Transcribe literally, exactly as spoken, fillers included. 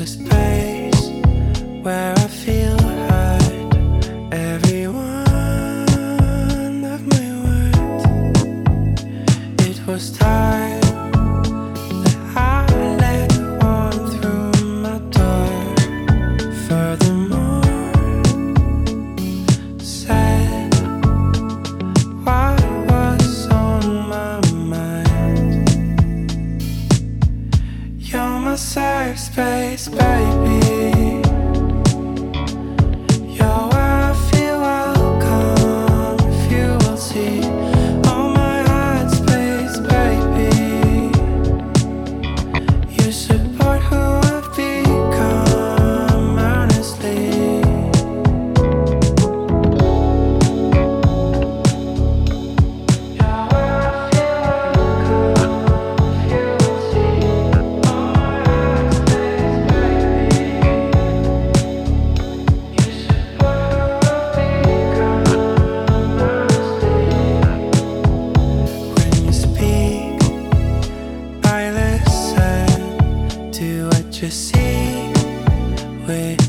a space where I feel heard. Every one of my words, it was time that I let one through my door. Furthermore, said what was on my mind. You're my safe space, baby. You're where I feel welcome. If you will see all my heart space, baby. You support who I've become, honestly. You're where I feel welcome. If you will see all my heart space, baby. You support who I've become, honestly. When you speak, I listen to what you see with